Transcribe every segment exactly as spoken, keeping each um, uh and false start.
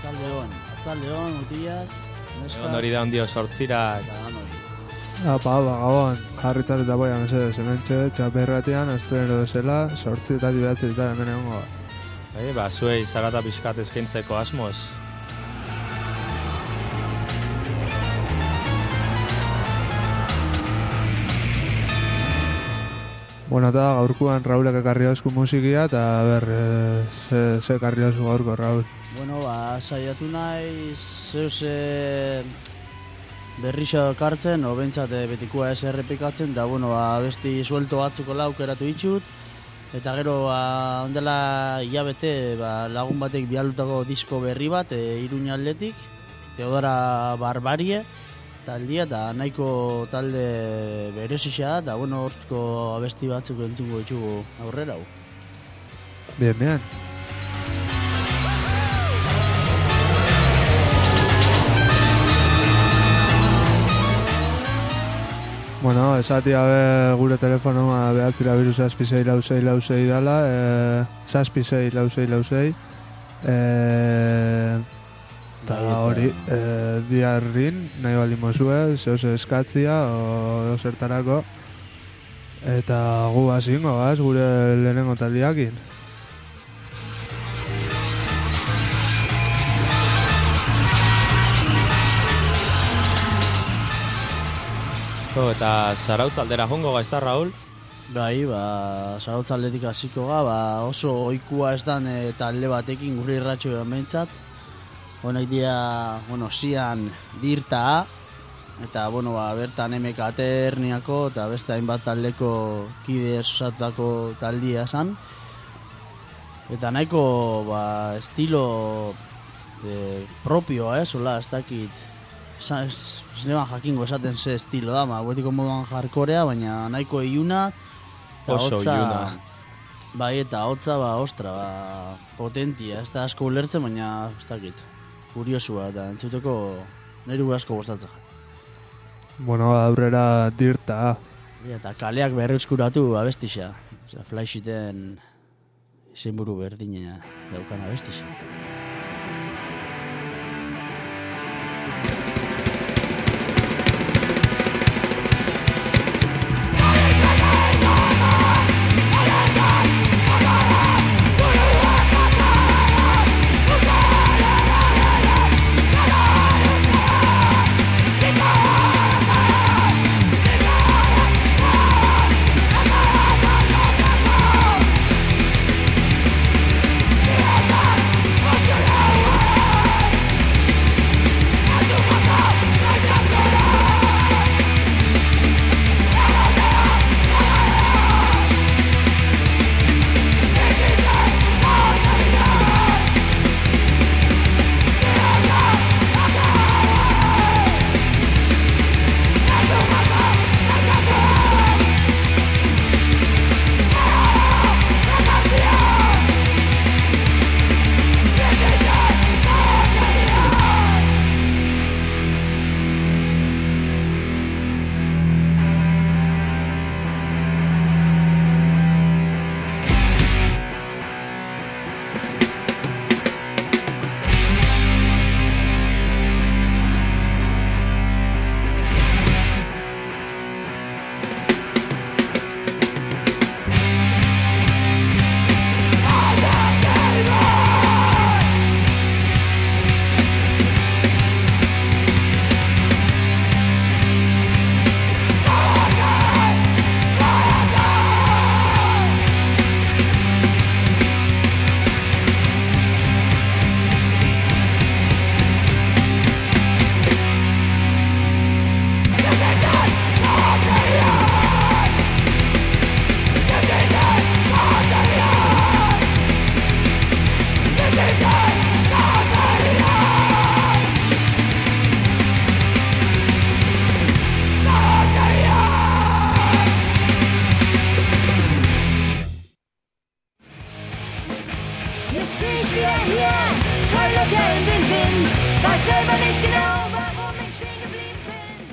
Atzaldeon, atzaldeon, utiak, Egon hori da ondio sortzirak. Apa, ba, gabon, jarritzat eta boia mesedez, hementxe, txaperratian, estreno desela, sortzietatik behatzeetan hemen egongo. Bai, ba, zuei zarata pixkat eskaintzeko asmoz. Bueno, eta gaurkuan Raulek ekarri dauzku musikia, eta ber, e, ze, ze ekarri dauzku gaurko, Raul. Bueno, ba, saiatu naiz, zeuse berrixo kartzen, o bentsat betikua ez errepikatzen, da, bueno, ba, besti suelto batzuko laukeratu itxut, eta gero, ba, ondela hilabete, ba, lagun batek bialutako disko berri bat, e, Iruña aldetik, Teodora Barbarie, taldia, eta nahiko talde berezisa, eta, bueno, hortzko abesti batzuk entzungo itxugu aurrera hau. Bien, bien. Bueno, esati gabe gure telefonoa behatzira biru zazpi zei lau zei lau zei dala, e, zazpi zei lau zei lau zei, e, eta hori, e, diarrin nahi baldin mozue, zehoz eskatzia o zertarako, eta gu hasingo gaz gure lehenengo taldiakin. Eta Zarautz aldera jongo ga, ez da, Raul? Bai, ba, Zarautz aldetik hasiko ga, ba, oso ohikoa ez dan e, talde batekin gure irratxo egon behintzat. Honak dia, bueno, zian dirta A, eta, bueno, ba, bertan emek aterniako, eta beste hainbat taldeko kide osatutako taldia esan. Eta nahiko, ba, estilo e, propioa, ez, hola, ez dakit, ez neban jakingo esaten ze estilo da, ma, guetiko moduan jarkorea, baina nahiko iluna, oso iluna. Bai, eta hotza, ba, ostra, ba, potentia, ez da asko ulertzen, baina, ez dakit, kuriosua, eta entzuteko nire asko gustatzen. Bueno, aurrera dirta. Eta kaleak berreuskuratu abestixa, osea, Flashiten izenburu berdina daukan abestixa.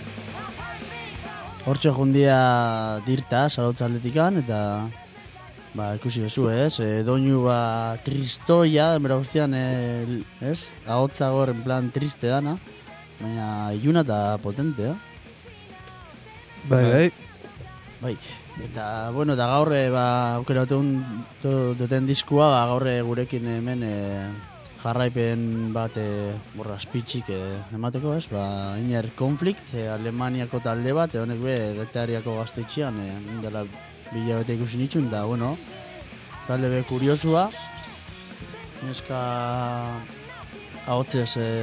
Hortxe jundia dirta, Zarautz aldetikan, eta Ba, ikusi bezu, ez? E, doinu ba tristoia, denbora guztian, e, ez? Ahotza gor, en plan, triste dana. Baina, iluna eta potentea. Bai, bai. Bai, eta, bueno, eta gaur, e, ba, aukera duten diskua, ba, gaur gurekin hemen e, jarraipen bat e, borra spitzik e, emateko, ez? Ba, Inner Conflict, e, Alemaniako talde bat, e, honek be, Getariako gaztetxean, e, indela bila bete ikusi nitxun, da, bueno, talde be kuriosua, neska ahotzez e,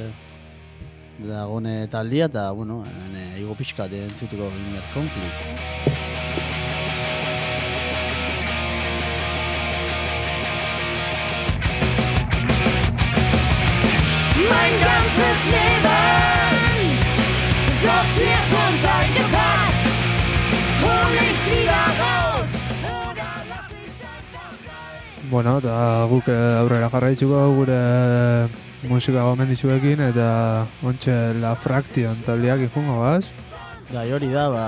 dagone taldia, eta, bueno, e, igo pixkat entzutuko Inner Conflict. Mein ganzes Leben sortiert und eingepackt, hol ich's wieder raus, oder lass ich's einfach sein. Bueno, eta guk aurrera jarraitzuko gure musika gomenditzuekin, eta ontxe La Fraction taldeak ikungo, gaz? Gai hori da, ba,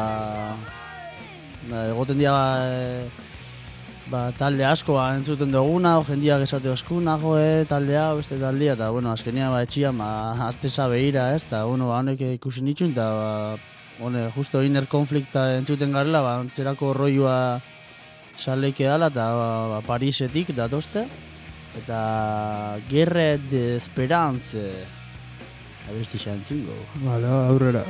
ba egoten dira e, ba, talde asko ba, entzuten duguna, o jendiak esate oskuna, joe, taldea, beste taldea, eta, bueno, azkenia ba, etxian, ba, azteza behira, ez, eta, bueno, ba, honek ikusi nitxun, eta, ba, hone, justo Inner Conflicta entzuten garela, ba, ontzerako roioa saleike dala, eta, ba, ba, Parisetik datozte, eta Guerre de Esperance, abesti xa entzingo. Vale, aurrera.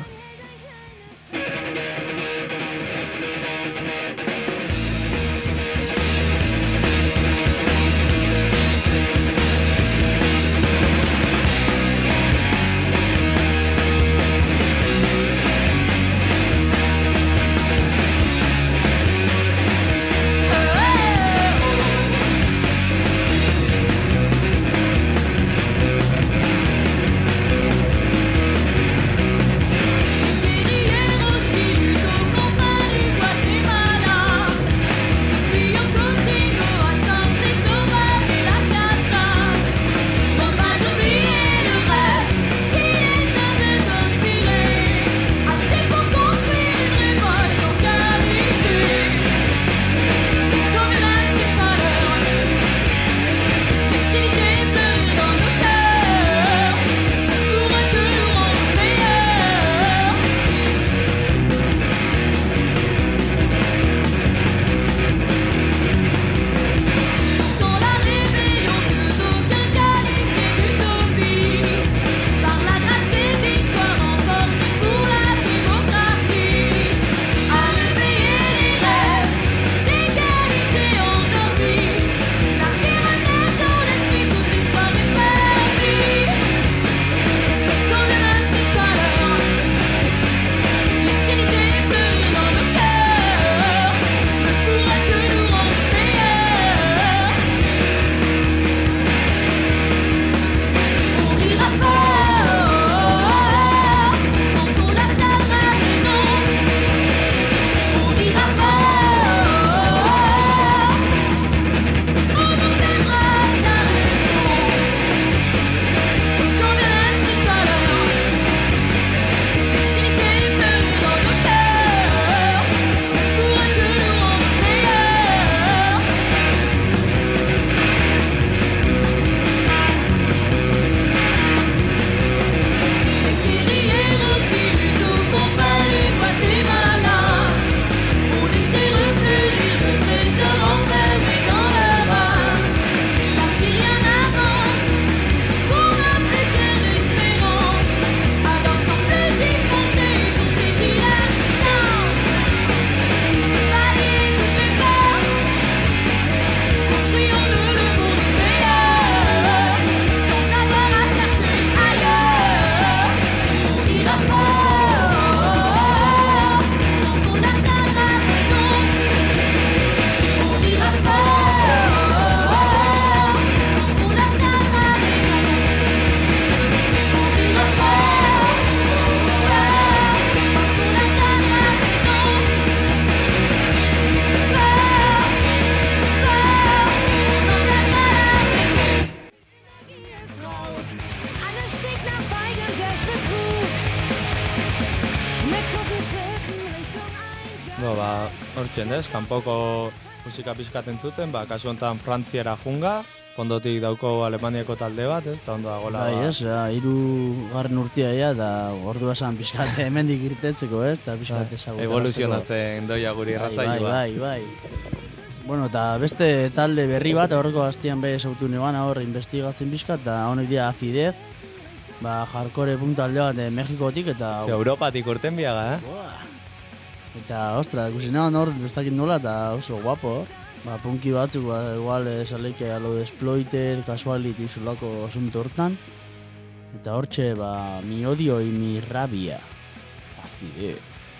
No, ba, hortzen ez, kanpoko musika pixkat entzuten, ba, kasu honetan Frantziara junga, fondotik dauko Alemaniako talde bat, ez, eta ondo dagoela. Bai, ba, ez, ja, hiru garren urtia ja, da ordua esan pixkat hemendik irtetzeko, ez, eta pixkat ezagutzen. evoluzionatzen doia guri irratzailua. Bai, bai, bai. Bueno, eta beste talde berri bat, aurreko hastian be esautu neban, hor investigatzen pixkat, eta honek dira Azidez, ba, hardcore punk talde bat eh, Mexikotik, eta... Europatik urten biaga, eh? Buah. Eta, ostra, ikusi nahan hor, ez dakit nola, eta oso guapo, ba, punki batzuk, ba, igual, esaleike, alo de Exploiter, Casuality, zulako asunto hortan, eta hortxe, ba, mi odio y mi rabia, Azidez.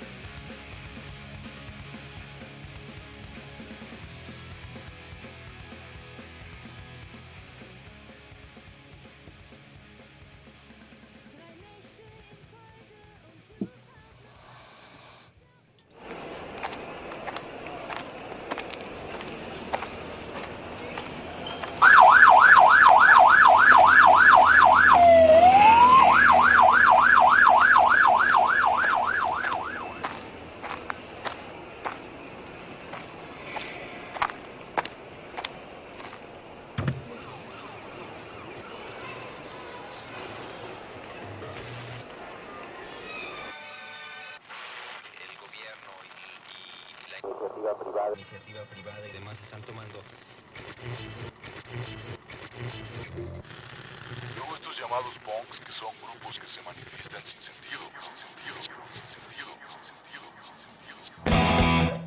Iniciativa privada y demás están tomando. Luego estos llamados punks, que son grupos que se manifiestan sin sentido, sin sentido, sin sentido, sin sentido, sin sentido.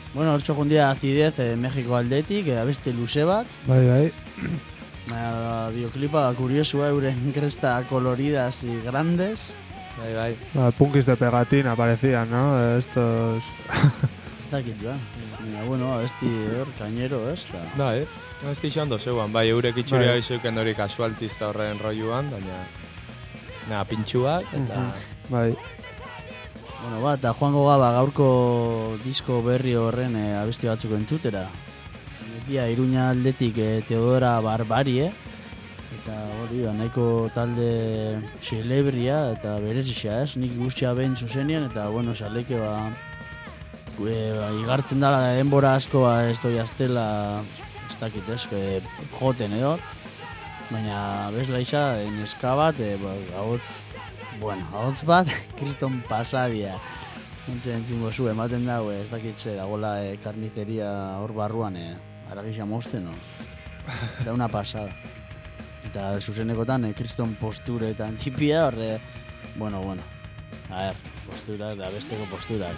Bueno, hortxo jundia Acidez, eh, Mexiko aldetik, eh, abeste luze bat. Bai, bai. Baina, bioklipa kuriosua, euren cresta coloridas y grandes. Bai, bai. Ba, punkis de pegatina parecían, ¿no? Estos... Ez dakit, ba. Baina, bueno, abesti hor, kainero, ez? Da. Da, eh? Ez dixo ondo zeuan, bai, eurek itxuri Bai. bai zeuken hori kasualtista horren roiuan, baina... Na, pintxuak, eta... Bai. Bueno, ba, eta joango gaba gaurko disko berri horren eh, abesti batzuk entzutera. Dia Iruña aldetik eh, Teodora Barbarie, eta hori da, nahiko talde celebria eta berezisa, ez? Nik guztia behin zuzenian, eta bueno, saleke ba, e, ba igartzen dala denbora asko ba, ez doi aztela, ez dakit ez, e, joten edo, baina bezla isa, neska bat, e, ba, ahotz, bueno, ahotz bat, kriston pasadia. Entzen entzungo zu, ematen dago, ez dakit ze, dagoela e, karnizeria hor barruan, e, aragisa mosten, no? Era una pasada. Eta zuzenekotan, eh, kriston posturetan tipia, horre, bueno, bueno, a ver, posturak da besteko posturak.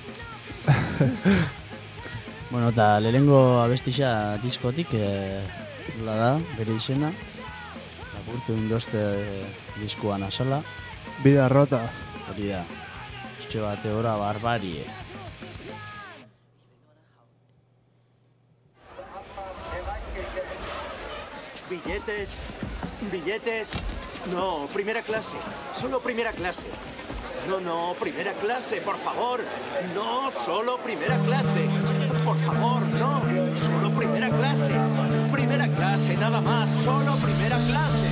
Bueno, eta lehengo abestixa diskotik, eh, la da, bere izena, apurtu indoste eh, diskoan azala, Vida rota. hori da, Etxe Teodora Barbarie. Billetes, billetes. No, primera clase. Solo primera clase. No, no, primera clase, por favor. No, solo primera clase. Por favor, no. Solo primera clase. Primera clase, nada más. Solo primera clase.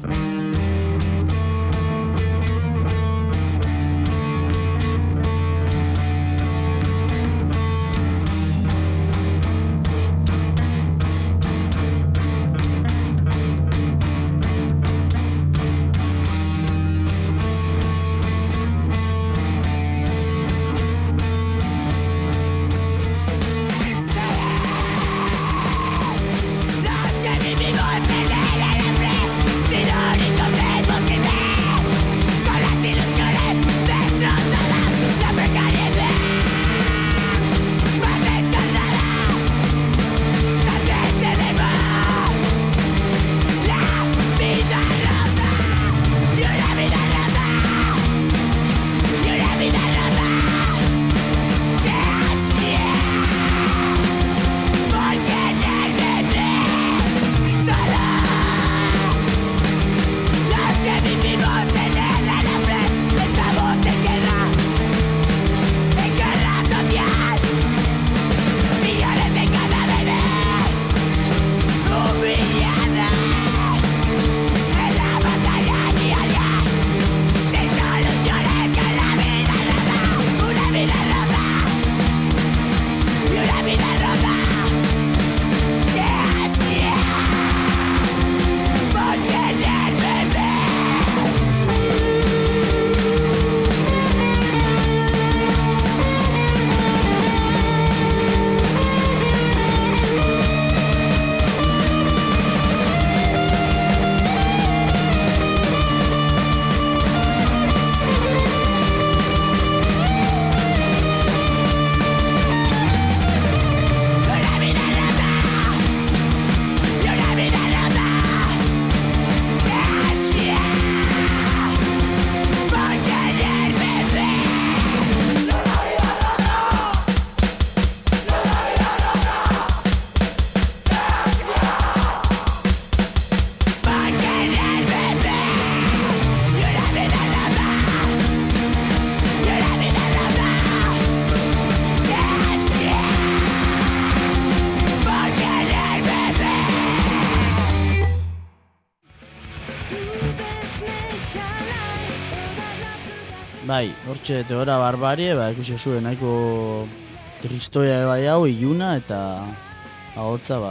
Bai, hortxe Teodora Barbarie, ba, ikusi zuen nahiko tristoia bai hau, iluna, eta ahotza, ba,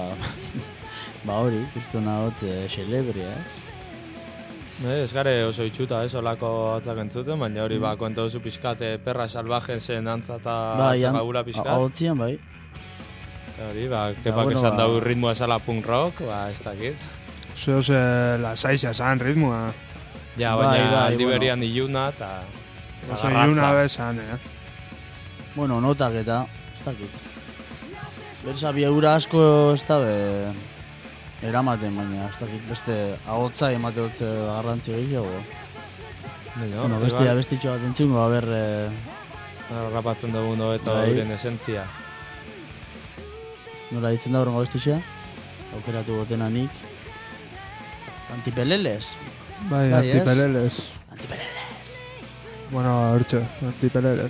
ba hori, kristona ahotze celebria, ez? Eh, ez gare oso itxuta, ez, olako hotzak entzuten, baina hori, ba, konta duzu pixkate perra salvajen zen antza eta Bai, an- gabura pixkat. ahotzian, bai. Hori, ba, kepak bueno, esan ba- dau ritmoa esala punk rock, ba, ez dakit. Zeo ze lasaixa zan ritmoa. Ja, Bai, baina bai, aldi bueno. berian iluna eta... Oso agarratza. iluna bezan, eh? Bueno, notak eta, ez dakit. Berza bi eura asko ez da be, eramaten, baina ez dakit beste ahotza emate dut garrantzi gehiago. Bueno, Bueno, bestia bestitxo bat entzungo, a ber... Eh, rapatzen dugun hobeto Bai. euren esentzia. nola ditzen da horrengo bestitxea? Aukeratu gotena nik. Antipeleles? Bai, Bai, ez? antipeleles. Antipeleles! Bueno, hortxe, antipeleles.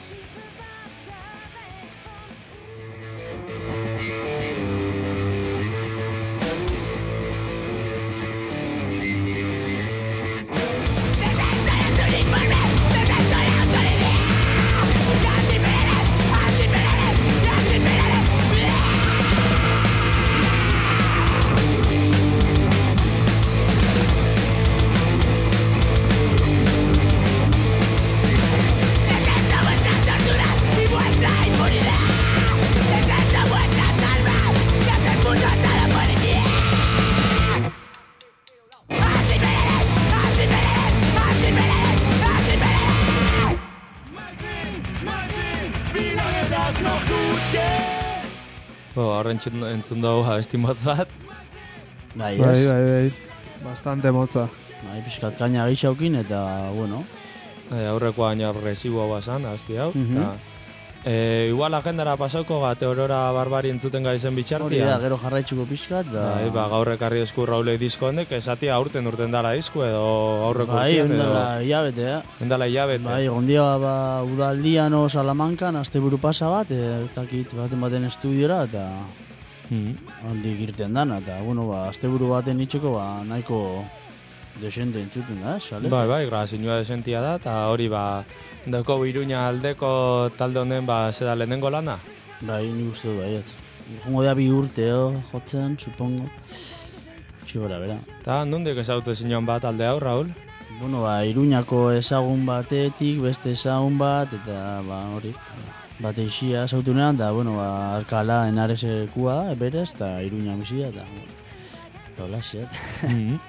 Bo, horren entzun dugu abesti motz bat. Bai, Bai, ez? bai, bai. Bastante motza. Bai, pixkat kaina geixaukin eta, bueno... E, aurrekoa baino agresiboa basan, abesti hau. Mhm. Ta, e, igual agendara pasauko gate Aurora Barbari entzuten gaizen Hori bitxartia. da, gero jarraitzuko pixkat, da... Bai, ba, gaur ekarri esku Raulek disko hondek, esatia aurten urten dara disku edo aurreko Bai, urtean edo... ondala hilabete, eh? Endala hilabete. Bai, gondia ba, udaldian o Salamankan, asteburu pasa bat, e, takit baten baten estudiora, eta Mhm. handik irten dana, eta, bueno, ba, asteburu baten itxeko, ba, nahiko desente entzuten da, eh, sale? Bai, bai, grazinua desentia da, eta hori ba, deko Iruña aldeko talde honen ba, zeda lehenengo lana. Bai, nik uste du, bai, ez. Jongo da bi urte, oh, jotzen, supongo. Txigora, bera. Eta nondik ezautu zinuan bat talde hau, Raul? Bueno, ba, Iruñako ezagun batetik, beste ezagun bat, eta, ba, hori, bate isia zautunean, eta, bueno, ba, Alkala enaresekua, berez, eta Iruña misia, eta, bueno, hola, xet. Mhm.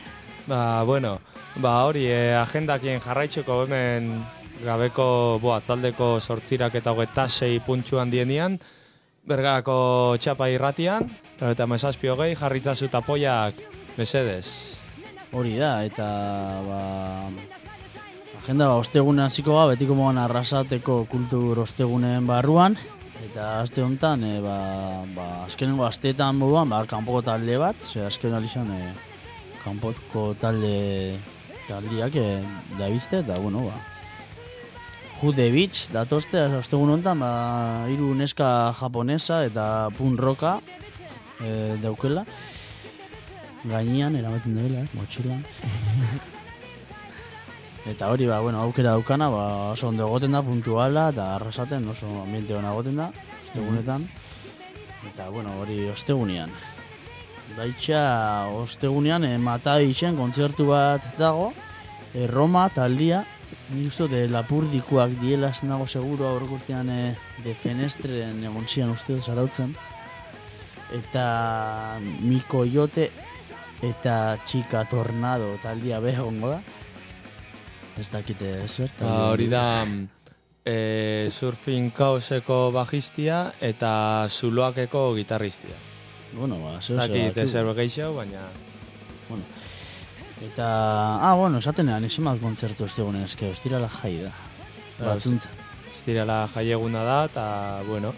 Ba, bueno, ba, hori, eh, agendakien jarraitzeko hemen gabeko, boa, taldeko sortzirak eta hogeita sei puntxuan dienian, Bergako txapa irratian, eta mesazpi hogei, jarritzazu tapoiak mesedez. Hori da, eta, ba, agenda, ba, ostegunean hasiko ga, betiko mogan arrasateko kultur osteguneen barruan, eta aste honetan, e, ba, ba, azkenengo asteetan moduan, ba, kanpoko talde bat, ze azken alizan, e, kanpoko talde taldiak e, da bizte, eta, bueno, ba, Who the Beach datoste, ostegun honetan, ba, hiru neska japonesa eta punk rocka e, daukela. Gainean, eramaten dela, eh, motxilan. Eta hori, ba, bueno, aukera daukana, ba, oso ondo egoten da, puntuala, eta arrasaten oso ambiente hona egoten da, ostegunetan. Eta, bueno, hori ostegunean. Baitxa, ostegunean, e, Matavixen kontzertu bat dago, e, Roma taldia, nik uste dut, lapurdikoak diela nago seguro, aurreko urtean e, de Fenestren egon zian uste dut zarautzen. Eta Mikoyote eta Chica Tornado taldia begongo da. Ez dakite zer. Ba, hori da e, Surfing Kaoseko bajistia eta Zuloakeko gitarristia. Bueno, ba, zeu Dakit zer. ezer begeixo, baina... Bueno. Eta, ah, bueno, esatenean, izimak kontzertu ostegunen eske, ostirala jai da. Batzuntza. Estirala jaieguna da, eta, bueno...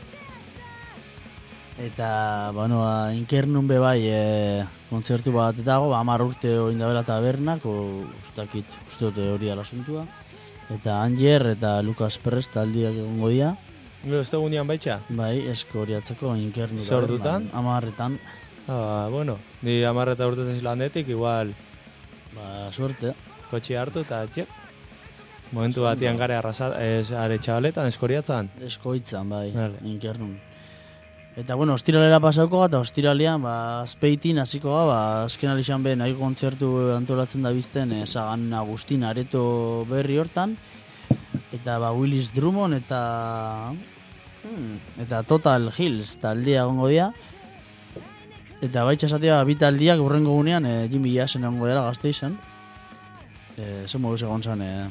Eta, bueno, ba, Inkernun be bai e, kontzertu bat dago, ba, hamar urte oindabela tabernak, o, ustakit, uste dute hori alasuntua. Eta Anger eta Lucas Perez taldiak egongo dira. Gero, ostegunean baitxa? Bai, esko hori atzeko Inkernu Zer ordutan? Amarretan. Ah, bueno, ni amarreta urtezen zilandetik, igual Ba, suerte. kotxi hartu eta txep. Momentu batian gare arrasat, ez, are txabaletan, eskoriatzan. Eskoitzan, bai, Vale. Inkernun. Eta, bueno, ostiralera pasauko eta ostiralean, ba, Azpeitin hasiko ga, ba, azken alixan be, nahi kontzertu antolatzen da bizten, e, Sagan Agustin areto berri hortan, eta, ba, Willis Drummond eta... Hmm, eta Total Hills taldea gongo dira. Eta baitxa esatea, bi taldiak urrengo gunean, e, Jimmy Jassen egongo dira Gasteizen. E, zer moduz egon zen, e,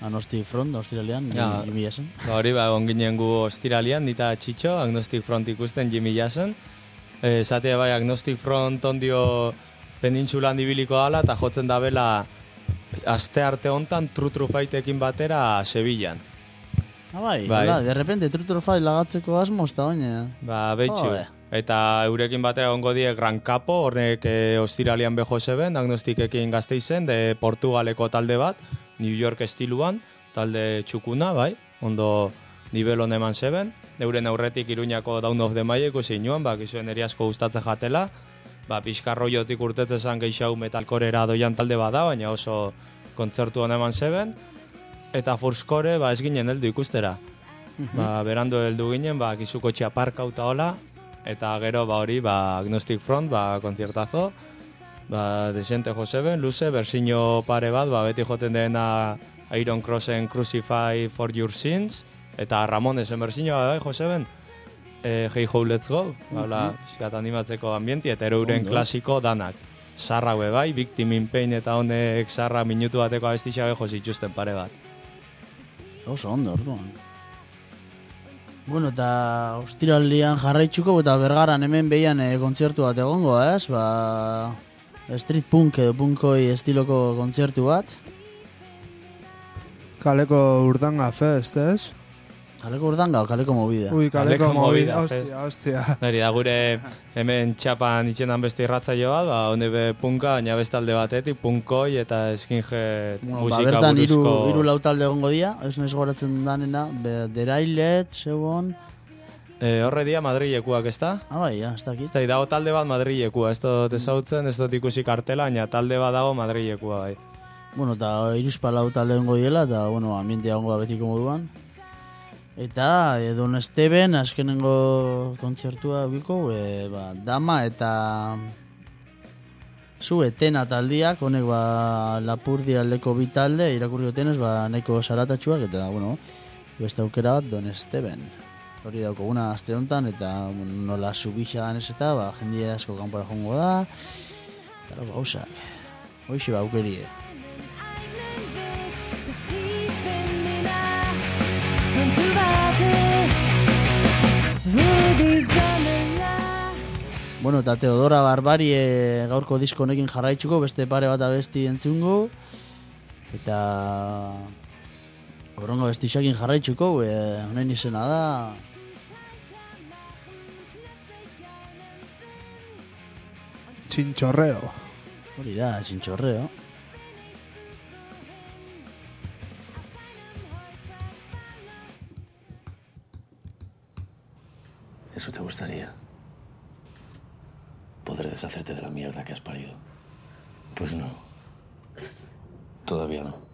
Agnostic Front, Australian, Ja. Jimmy Jason. Ba, hori, ba, egon ginen gu ostiralian, nita Txitxo, Agnostic Front ikusten Jimmy Jason. Eh, Esatea bai, Agnostic Front ondio penintsulan ibiliko dala, eta jotzen da bela aste arte hontan True True Fightekin batera Sevillan. Ah, bai, Bai. bai. de repente True True Fight lagatzeko asmo, ez da oine. Ba, behitxu. Jode. Eta eurekin batera ongo die Gran Capo, horrek e, ostiralian beho zeben, Agnostikekin Gasteizen, de Portugaleko talde bat, New York estiluan, talde txukuna, bai, ondo nibelon eman zeben. Euren aurretik Iruñako Down of the Maia ikusi inuan, ba, kizuen eri asko gustatzen jatela, ba, pixkarroiotik urtetzezan gehiago metalkorera doian talde bada, baina oso kontzertu hon eman zeben. Eta Fourscore, ba, ez ginen heldu ikustera. Ba, berando heldu ginen, ba, kizuko txaparkauta hola, eta gero, ba, hori, ba, Agnostic Front, ba, konzertazo, ba, desente jo zeben, luze, bersino pare bat, ba, beti joten dena Iron Crossen Crucify for Your Sins, eta Ramonesen bersinoa, bai, jo zeben, e, Hey Ho Let's Go, ba, pixkat animatzeko ambienti, eta ero euren Ondo. klasiko danak. Sarra hue bai, Victim in Pain eta honek sarra minutu bateko abestitxa beho zituzten pare bat. Oso ondo, orduan. Bueno, eta ostiraldian jarraitzuko eta Bergaran hemen behian e, kontzertu bat egongo, ez? Ba, street punk edo punkoi estiloko kontzertu bat. Kaleko Urdanga Fest, ez? Kaleko urdanga o kaleko movida? Ui, kaleko Kaleko movida, movida, hostia, hostia. Nari da gure hemen txapan itxenan beste irratzaio bat, ba, honde be punka, baina beste alde batetik, punkoi eta skinhead Bueno, ba, musika bertan hiru buruzko... hiru lau talde egongo dira, ez naiz goratzen danena, be- Derailet, Sebon... E, horre dia Madrilekuak, ez da? Ah, bai, ja, ez dakit. Ez da, dago talde bat Madrilekua, ez dut ezautzen, ez dut ikusi kartela, baina talde bat dago Madrilekua, bai. Bueno, eta hiruzpa lau talde egongo diela, eta, bueno, ambientea egongo da betiko moduan. Eta, e, Don Esteben, azkenengo kontzertua egiko, e, ba, Dama eta zu etena taldiak, honek ba, Lapurdi aldeko bi talde, irakurri gotenez, ba, nahiko saratatxuak, eta, bueno, beste aukera bat, Don Esteben. Hori daukaguna aste honetan, eta bueno, nola subixan ez eta, ba, jendia asko kanpora jongo da, eta hori gauzak. Hoxe ba, aukerie. Bueno, eta Teodora Barbarie gaurko disko honekin jarraitzuko, beste pare bat abesti entzungo, eta horrengo abestixakin jarraitzuko, e, honen izena da... Txintxorreo. Hori da, txintxorreo. ¿Eso te gustaría? Poder deshacerte de la mierda que has parido. Pues no. Todavía no.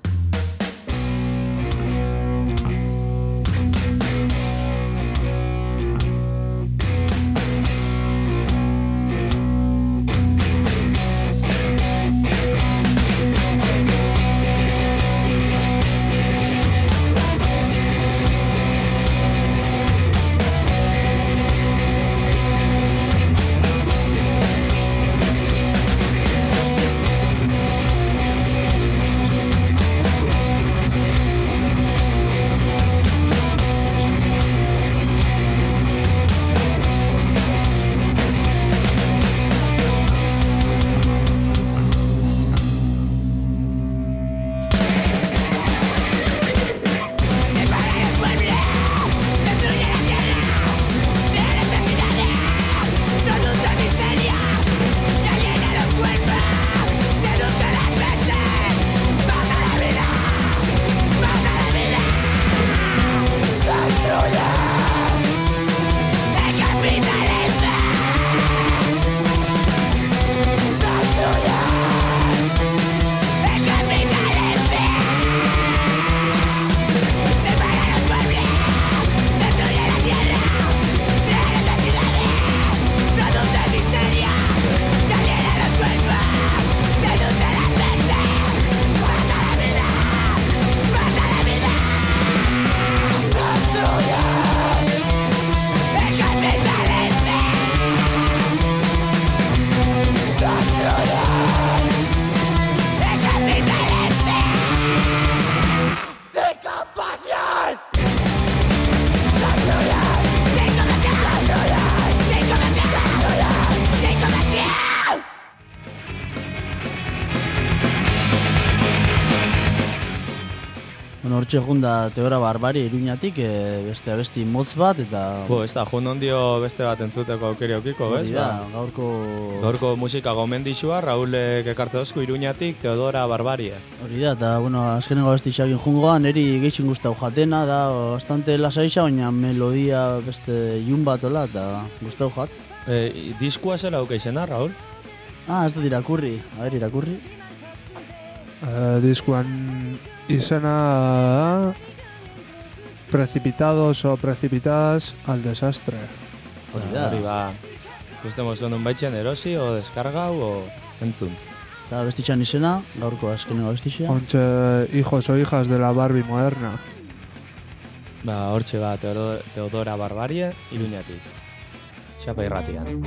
Bueno, hortxe junda Teodora Barbari Iruñatik, e, beste abesti motz bat, eta... Bo, ez da, jun ondio beste bat entzuteko aukeri aukiko, bez? Hori da, gaurko... Gaurko musika gomendixua, Raulek ekarte dozku Iruñatik, Teodora Barbarie. Hori da, eta, bueno, azkenengo abesti xakin jungoa, neri gehitxin guztau jatena, da, bastante lasaixa, baina melodia beste jun bat ola, eta guztau jat. E, diskua zela aukeixena, Raul? Ah, ez dut irakurri, a ber, irakurri. Eh, diskuan izena da Precipitados o Precipitadas al Desastre. Hori da. Hori ba, guztemos ondun baitxen erosi, o deskargau, o entzun. Eta bestitxan izena, gaurko azkenengo bestitxea. Ontxe, hijos o hijas de la Barbie moderna. Ba, hortxe ba, Teodo- Teodora Barbarie, Iruñatik. Xapa irratian.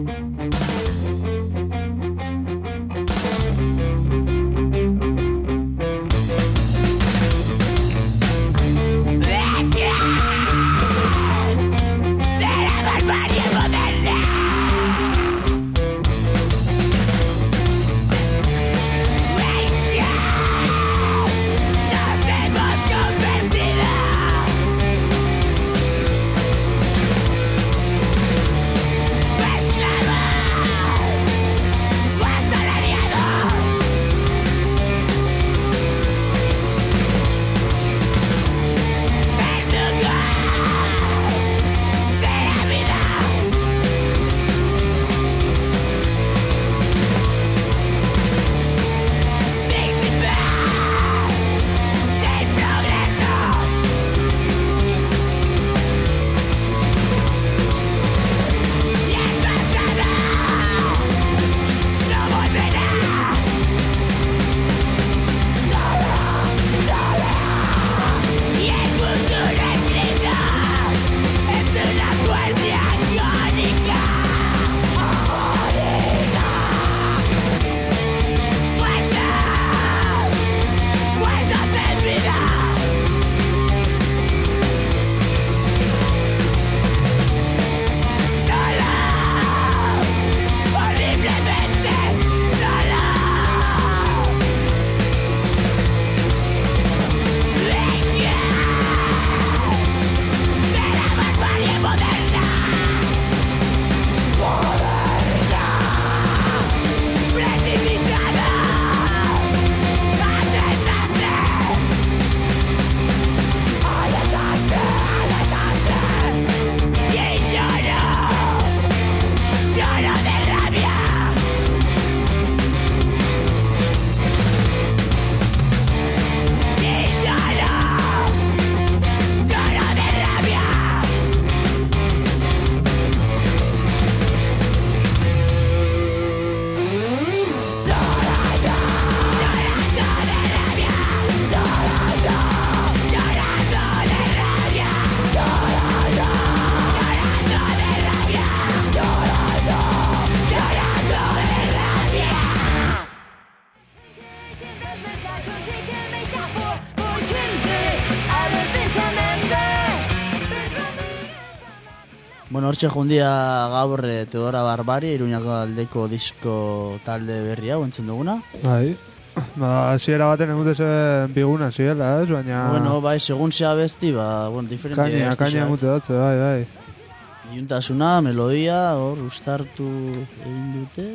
Bueno, hortxe jundia gaur eh, Teodora Barbari, Iruñako aldeko disko talde berri hau entzun duguna. Bai. Ba, hasiera baten egute zen biguna ziela, ez? Baina... Bueno, bai, segun zea besti, ba, bueno, diferente... Kaina, kaina egute dutze, bai, bai. Iuntasuna, melodia, hor, ustartu egin dute...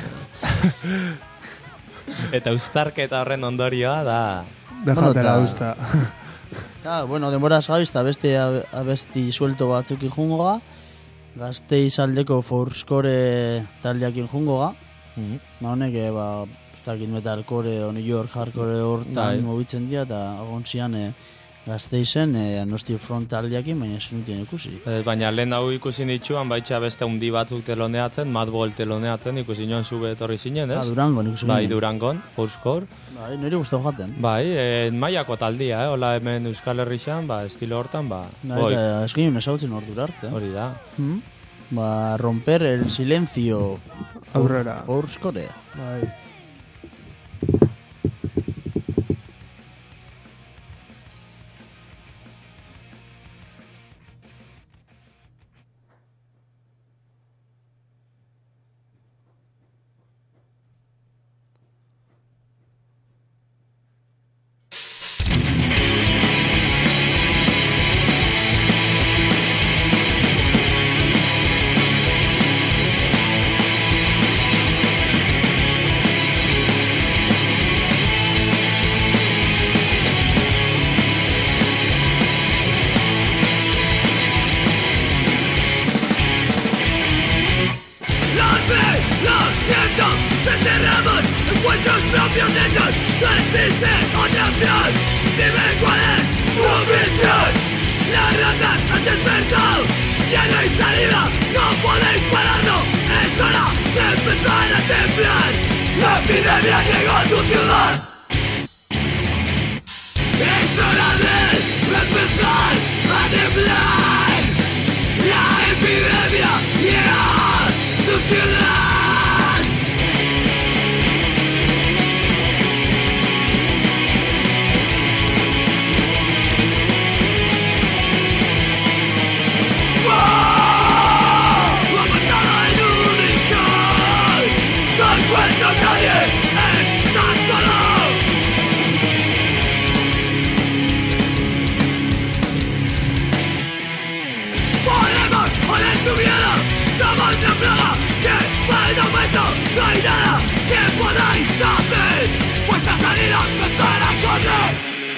Eta ustarketa horren ondorioa da... Dejatela Bueno, usta. Ta, bueno, denboraz gabizta beste ab- abesti suelto batzuk jungoa, Gazteiz aldeko Fourscore taldeakin jungoa, Mhm. ba honek, eh, ba, ustakit metalcore o New York hardcore hortan Bai. mobitzen dira, eta agon zian eh, Gazteizen eh, Nosti Front taldeakin, baina ez nutien ikusi. Ez, baina lehen hau ikusi nitxuan, baitxa beste undi batzuk teloneatzen, Madball teloneatzen, ikusi noan zube etorri zinen, ez? Ah, Durangon ikusi Bai, ginen. Durangon, Fourscore. Bai, nire guztau jaten. Bai, eh, mailako taldia, eh? Hola hemen Euskal Herrixan, ba, estilo hortan, ba, Bai, oi, eta ez ginen esautzen hor durarte. hori da. Hmm? Ba, romper el silencio. Aurrera. Fourscore. Bai. opción, no existe otra opción. Dime cuál es tu misión. Las ratas han despertado, ya no hay salida, no podéis pararlo. Es hora de empezar a temblar. La epidemia llegó a tu ciudad. Es hora de empezar a temblar. La epidemia llega a tu ciudad. No hay nada que podáis hacer. Vuestra salida empezar a correr.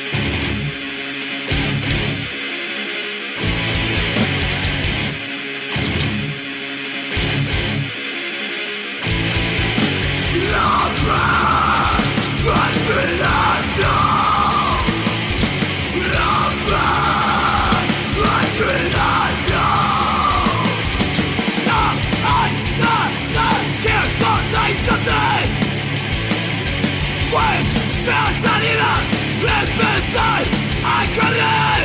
La paz al final no. La paz al final no. No hay nada que podáis hacer. Vuestra salida empezar a correr.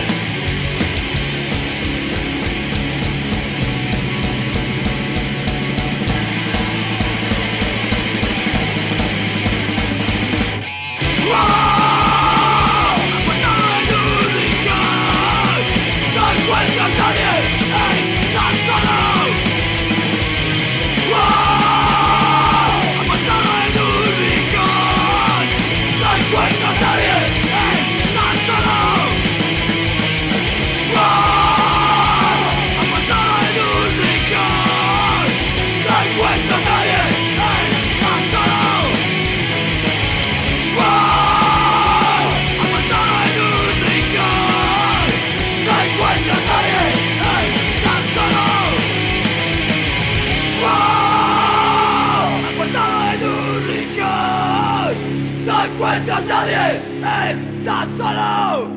encuentras nadie, estás solo.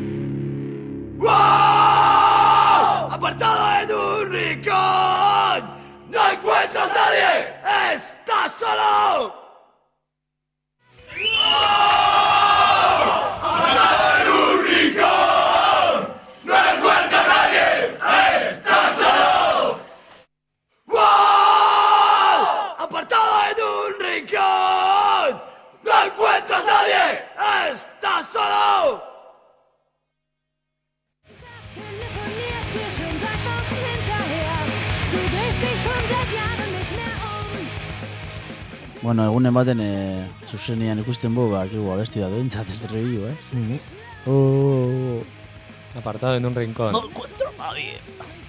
¡Wow! Apartado en un rincón, no encuentras nadie, estás solo. Apartado en un rincón, no encuentras nadie, estás solo. ¡Wow! Apartado en un rincón, no encuentras nadie, estás solo. Telefoniert dir schon seit Wochen hinterher. Du drehst dich schon seit Jahren nicht mehr um. Bueno, egunen baten e, zuzenean ikusten bu, ba, kigu abesti da duentzat ez derregiu, eh? Mm-hmm. Oh. Apartado en un rincón. No encuentro nadie.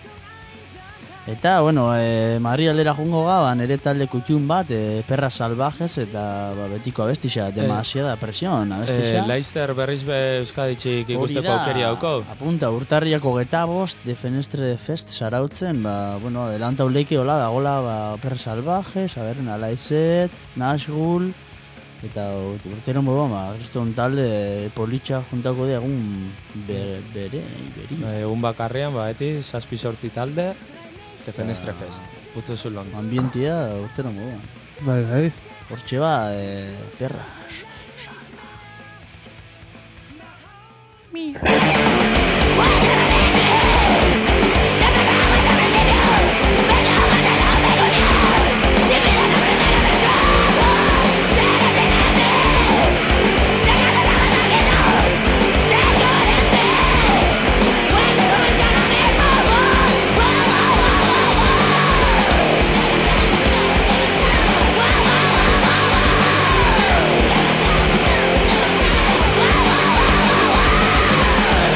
Eta, bueno, e, Madrilera jungo ga, nere talde kutxun bat, e, Perras Salvajes, eta ba, betiko abestixa, demasiada presión, abestixa. Eh, Leicester berriz be Euskaditxik ikusteko aukeria dauko. Apunta, urtarriako geta bost, de Fenestre Fest sarautzen, ba, bueno, adelantau leike hola dagola, ba, Perras Salvajes, a ver, Nalaizet, Nashgull, eta urteron boba, ba, kriston talde politxa juntako de egun bere, bere, beri. Egun bakarrian, ba, eti, saspi sortzi talde, de Fenestre Fest. Putzu zulon. Ambientia urteron boba. Bai, bai. Hortxe ba, e, Perras. Wow, wow, wow, wow.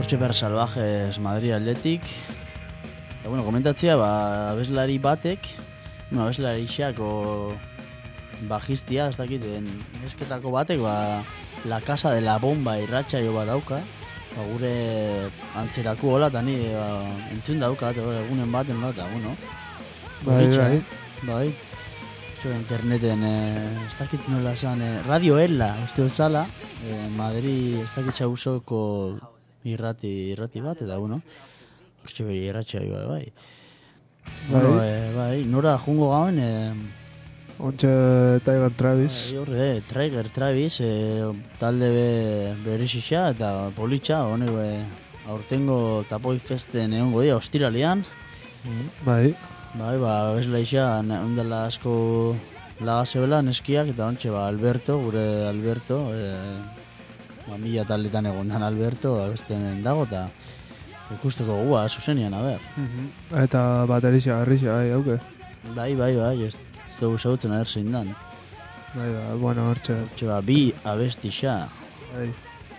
Hortxe Ber Salvajes Madrid Atletik. Eta, bueno, komentatzea, ba, abeslari batek, bueno, abeslari xako bajistia, ez dakit, esketako batek, ba, La Casa de la Bomba irratsaio bat dauka. Ba, gure antzerako hola, eta ni ba, entzun dauka, eta egunen baten bat, eta, bueno. Bai, bai. Bai. Zo interneten, eh, ez dakit nola esan, eh, Radio Ella, uste dut zala, eh, Madrid, ez dakit zauzoko irrati, irrati bat, eta, bueno, hortxe beri irratxai bai, bai. Bueno, eh, bai, nora jungo gauen, eh, Ontxe Tiger Travis. bai, horre, eh, Tiger Travis, eh, talde be, beresixa eta politxa, honek be, aurtengo Tapoi Festen egongo dira, ostiralean. Bai. Bai, ba, bezla isa, ondela asko lagazebela neskiak, eta ontxe, ba, Alberto, gure Alberto, eh, ba, mila taldetan egon dan Alberto, abesten dago, eta ikusteko gua, zuzenian, a ber. Eta baterixa garrixa, bai, hauke. Bai, bai, bai, ez, ez dugu zautzen aher zein dan. Bai, ba, bueno, hortxe. Hortxe, ba, bi abestixa. Bai.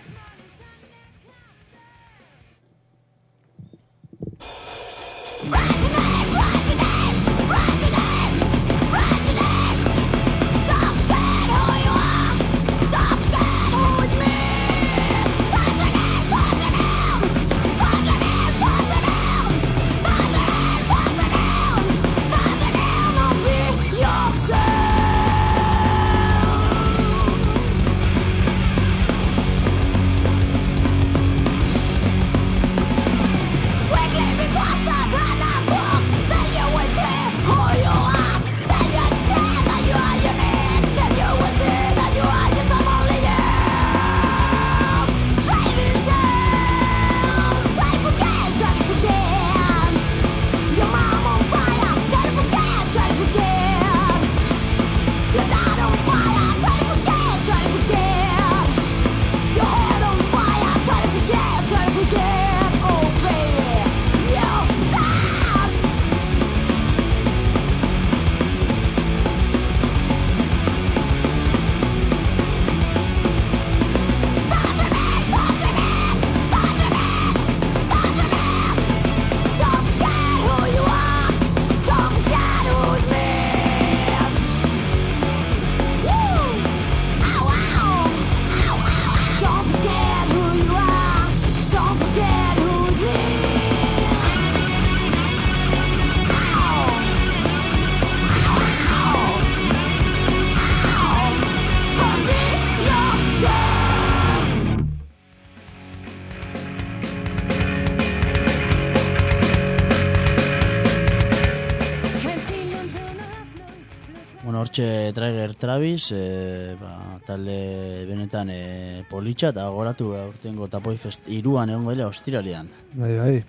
Hortxe Tiger Travis, e, ba, talde benetan e, politxa, eta goratu aurtengo Tapoi Fest iruan egon gaila ostiralean. Bai, bai.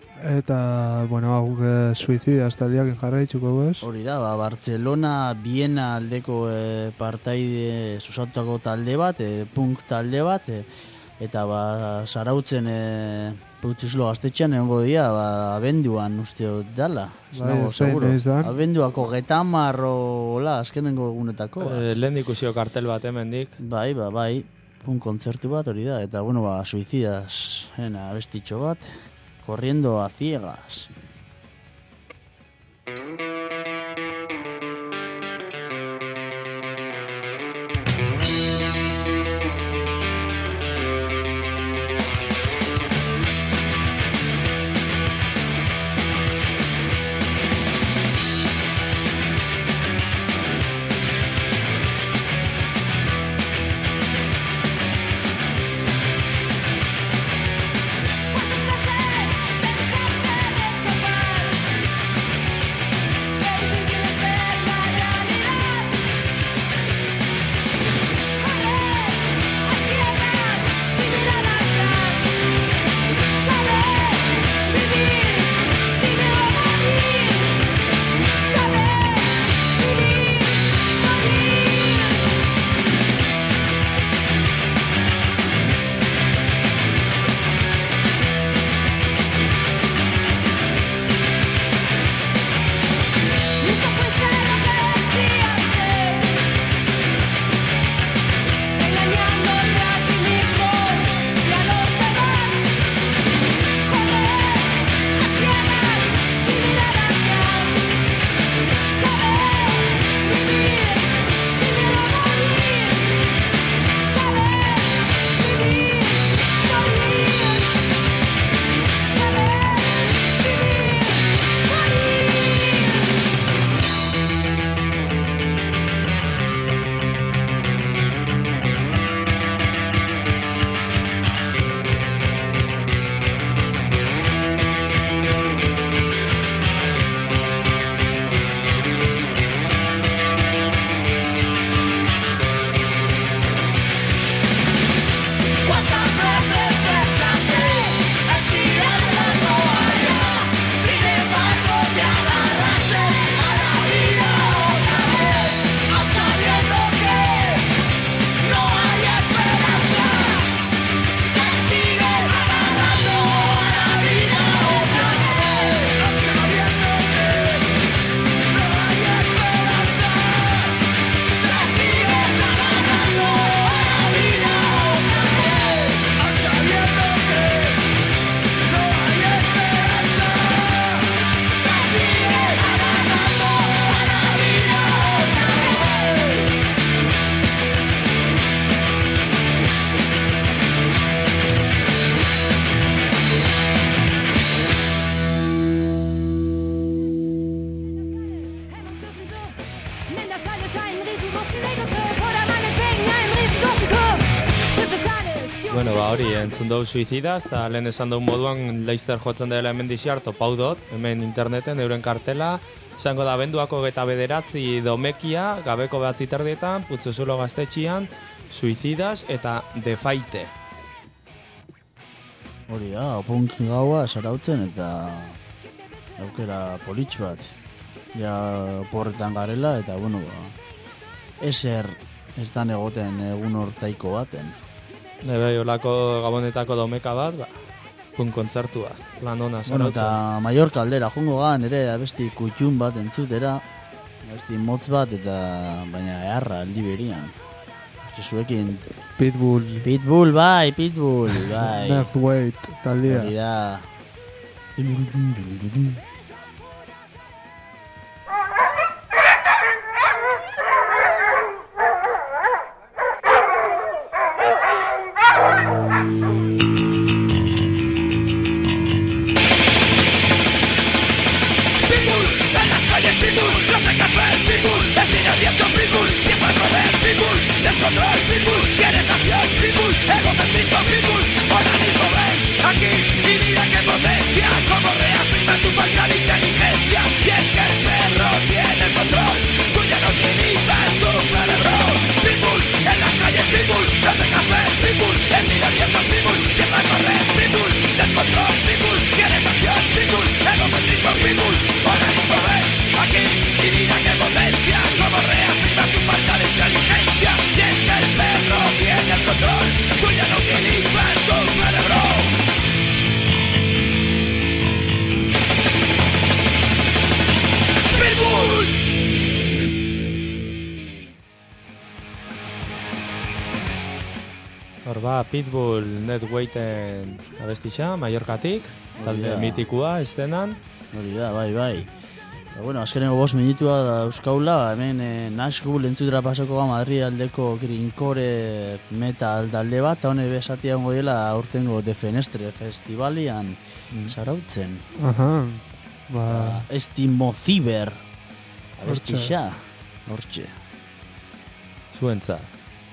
Eta, bueno, guk e, suizida estaliak jarraitzuko bez. Hori da, ba, Barcelona, Viena aldeko e, partaide susatutako talde bat, e, punk talde bat, e, eta ba, zarautzen e, Putzuzlo gaztetxean egongo dira, ba, abenduan uste dut dala. Bai, ez da, ez da. Abenduako getamarro, hola, azkenengo egunetako bat. E, lehen ikusio kartel bat hemendik. Bai, ba, bai, un kontzertu bat hori da, eta bueno, ba, suicidas, ena, abestitxo bat, corriendo a ciegas. ¿Cuántas veces pensaste en escapar? Bueno, ba hori, entzun dugu Suizidas, eta lehen esan dugu moduan Leicester jotzen dela hemen dixar, topau dut, hemen interneten, euren kartela, izango da benduako geta bederatzi domekia, gabeko behatzi terdietan, Putzozulo gaztetxian, Suizidas eta The Fight. Hori da, opunkin gaua sarautzen eta aukera politx bat. Ja porretan garela eta, bueno, ba, eser ez dan egoten egun hortaiko baten. Ebe, olako gabonetako domeka bat, ba, pun kontzertua, lan ona sarautzen. Bueno, eta Mallorca aldera jongo gan ere, abesti kutxun bat entzutera, abesti motz bat eta baina eharra aldi berian. Zuekin Pitbull. Pitbull, bai, Pitbull, bai. Next taldea. Hori da. Descontrol, Pitbull, quieres acción, Pitbull, egocentrismo, Pitbull, organismo, ven aquí y mira qué potencia, como reafirma tu falta de inteligencia. Y es que el perro tiene el control, tú ya no utilizas tu cerebro. Pitbull, en las calles, Pitbull, no se café, Pitbull, estoy nervioso, Pitbull, empieza a correr, Pitbull, descontrol, Pitbull, quieres acción, Pitbull, egocentrismo, Pitbull, organismo, ven aquí y mira qué potencia, como reafirma tu falta de inteligencia. Y es que el perro tiene el control, tú ya no utilizas tu cerebro. Pitbull. Hor ba, Pitbull Netweighten abestixa, Mallorcatik, talde da. mitikua, estenan. Hori da, bai, bai. Eta, bueno, azkeneko bost minutua da euskaula, hemen eh, Nashville entzutera pasako ga Madrid aldeko greencore metal talde bat, eta hone besatia hongo dela aurtengo Defenestre festivalian sarautzen. Aha, ba... Estimociber, abestixa, hortxe. Zuentzat.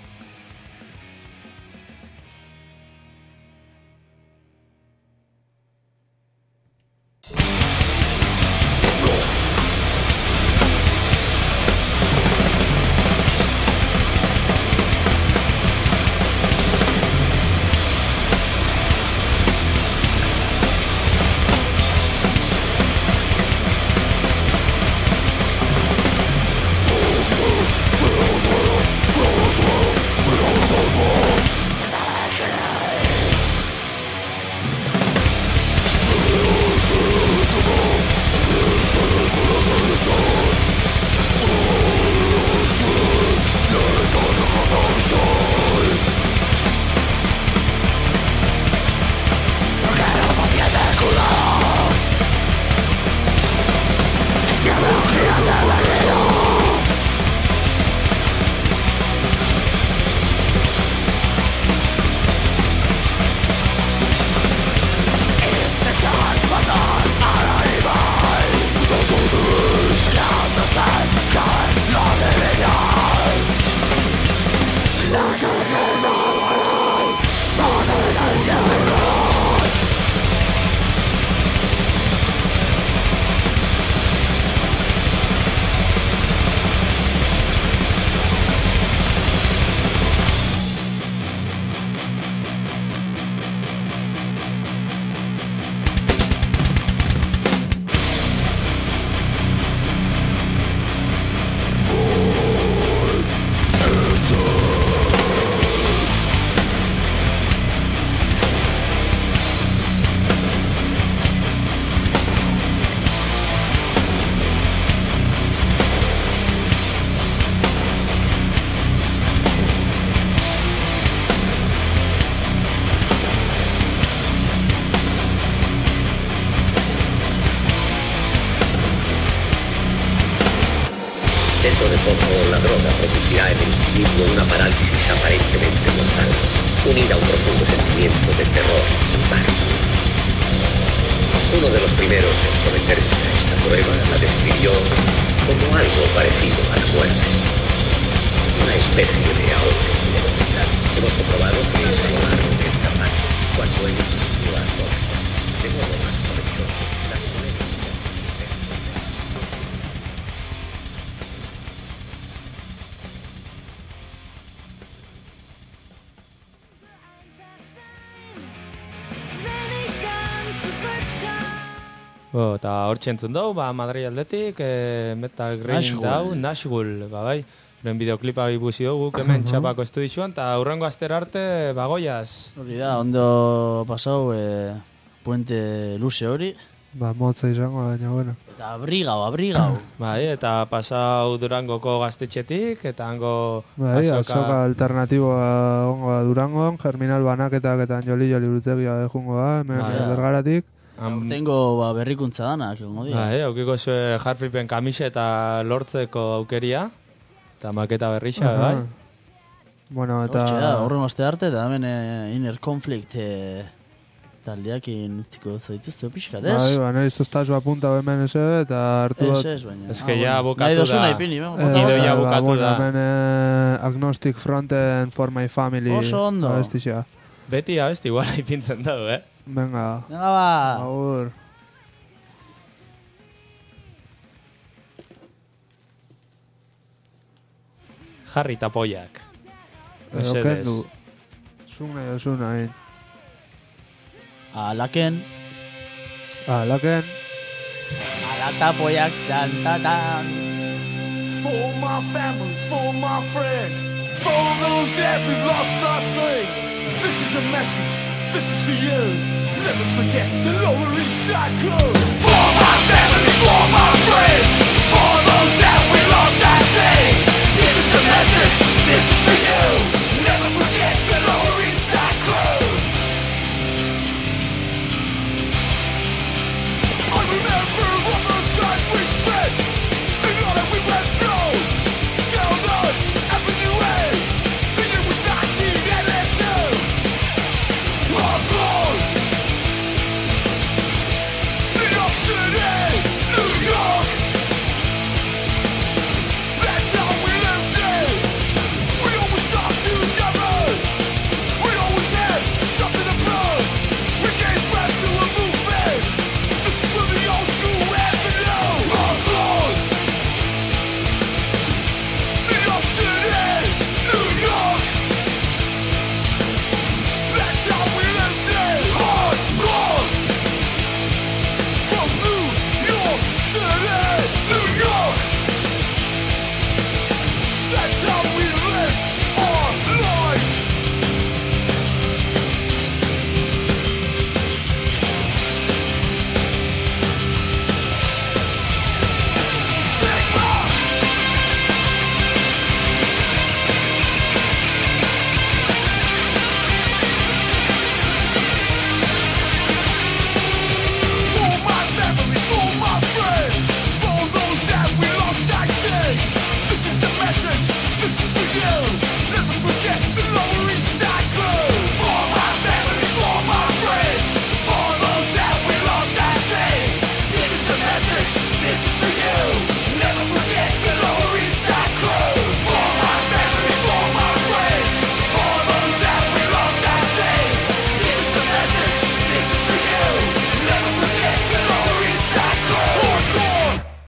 Dentro de poco, la droga producirá en el individuo una parálisis aparentemente mortal, unida a un profundo sentimiento de terror y desamparo. Uno de los primeros en someterse a esta prueba la describió como algo parecido a la muerte, una especie de ahogo de voluntad. Hemos comprobado que es a lo largo de juegue su actor. De modo más provechoso, la comedia. Bo, eta hor txentzun dugu, ba, Madrid aldetik, e, Metal Green Nashville. dau, Nashville, ba, bai. Beren bideoklipa ikusi dugu, hemen txapako estudixuan, eta hurrengo aster arte, bagoiaz. Hori da, ondo pasau e, puente luze hori. Ba, motza izango, baina, bueno. Eta abrigau, abrigau. Bai, eta pasau Durangoko gaztetxetik, eta hango Bai, azoka alternatiboa ongo da Durangon, Germinal Banaketak eta Anjoli-Joli Brutegia dejungo da, hemen Bai. Bergaratik. Tengo ba, berrikuntza danak, egongo dira. Bai, aukiko zue Harfripen kamiseta lortzeko aukeria, eta maketa berrixa, Aha. bai. Bueno, eta... Hortxe da, horren oste arte, eta hemen e, Inner Conflict e, taldeakin utziko zaituzte pixkat, ez? Bai, ba, nahi zuztazu apunta hemen ez, eta hartu Ez, dut... ez, baina. Ez que ja bueno. bukatu Nahi da. dozuna ipini, ben, Eh, Ido ja ba, bukatu bueno, da. hemen eh, Agnostic Fronten For My Family. Oso ondo. Abestixea. Beti abesti igual ipintzen dugu, eh? Venga. Venga, ba. Agur. Jarri tapoiak. Edo kendu. Zun nahi dozun nahi. Alaken. Alaken. Alatapoiak, tan, tan, tan. For my family, for my friends, for those that we've lost our say. This is a message, this is for you. Never forget the Lower East Side Crew. For my family, for my friends, for those that we lost our say. This is a message, this